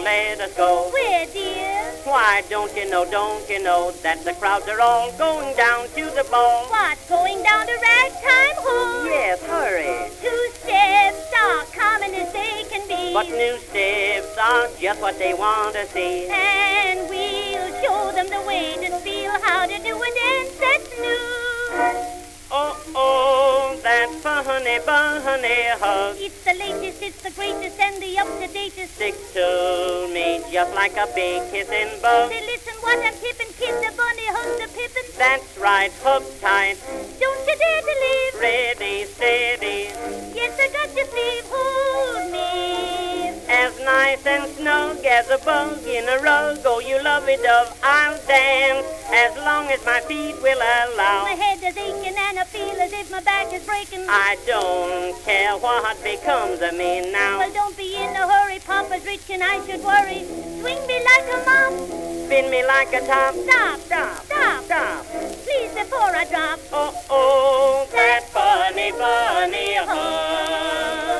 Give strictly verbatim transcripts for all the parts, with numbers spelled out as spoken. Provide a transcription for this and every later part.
let us go. Where, dear? Why, don't you know, don't you know that the crowds are all going down to the ball? What, going down to Ragtime Hall? Yes, hurry. Two steps are common as they can be. But new steps are just what they want to see. And we'll show them the way to feel how to do a dance that's new. Oh, oh, that funny, bunny hug. It's the latest, it's the greatest, and the up-to-datest. Stick to me just like a big kissing bug. Say, listen what I'm tipping, kid, the bunny hug the pippin'. That's right, hug tight. Don't you dare to leave. Ready, steady. Yes, I got your sleeve, hold me. As nice and snug as a bug in a rug. Oh, you lovey dove, I'll dance as long as my feet will allow. My head is aching and I feel as if my back is breaking. I don't care what becomes of me now. Well, don't be in a hurry, Papa's rich and I should worry. Swing me like a mop. Spin me like a top. Stop, Stop, stop, stop. please, before I drop. Oh, oh, that funny, funny hug.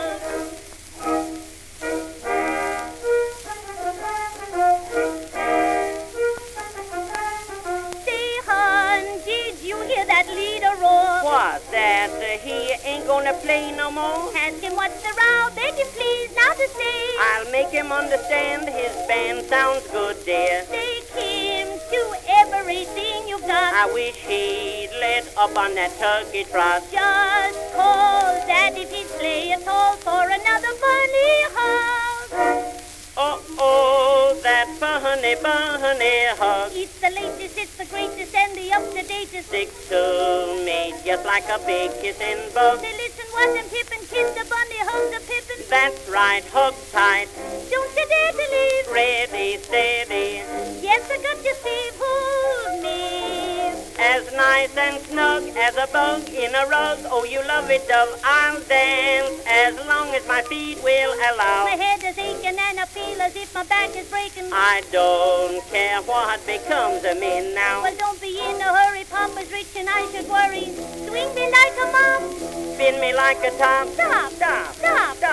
Say, hon, did you hear that leader roar? What, that uh, he ain't gonna play no more? Ask him what's the row, beg him please now to say. I'll make him understand his band sounds good, dear. Take him to everything you've got. I wish he'd let up on that turkey trot. Just call Dad if he'd play at all for another bunny hug. Oh, oh, that funny, bunny hug. It's the latest, it's the greatest, and the up-to-datest. Stick to me just like a big kissing bug. Say, listen what I'm tipping, kiss the bunny hug the pippin'. That's right, hug tight. Don't you dare to leave. Ready, steady. Yes, I got your sleeve, hold me. As nice and snug as a bug in a rug. Oh, you lovey dove, I'll dance as long as my feet will allow. My head is aching and I feel as if my back is breaking. I don't care what becomes of me now. Well, don't be in a hurry, Papa's rich and I should worry. Swing me like a mop. Spin me like a top. Stop, Stop, stop, stop.